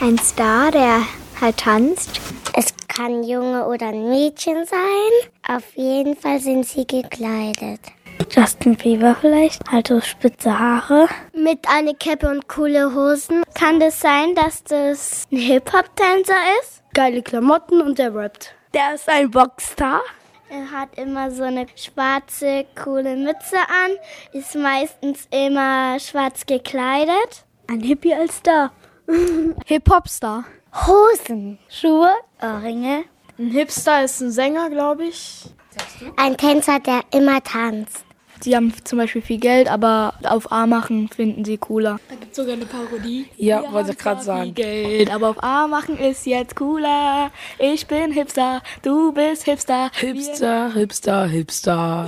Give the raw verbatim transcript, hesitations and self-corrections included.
ein Star, der halt tanzt. Es kann ein Junge oder ein Mädchen sein. Auf jeden Fall sind sie gekleidet. Justin Bieber vielleicht, halt so spitze Haare. Mit einer Cappe und coole Hosen. Kann das sein, dass das ein Hip-Hop-Tänzer ist? Geile Klamotten und der rappt. Der ist ein Boxstar. Er hat immer so eine schwarze, coole Mütze an, ist meistens immer schwarz gekleidet. Ein Hippie als Star. Hip-Hop-Star. Hosen. Schuhe, Ohrringe. Ein Hipster ist ein Sänger, glaube ich. Ein Tänzer, der immer tanzt. Die haben zum Beispiel viel Geld, aber auf A machen finden sie cooler. Da gibt es sogar eine Parodie. Ja, Wir wollte haben ich gerade zwar sagen. viel Geld, aber auf A machen ist jetzt cooler. Ich bin Hipster, du bist Hipster. Hipster, Hipster, Hipster.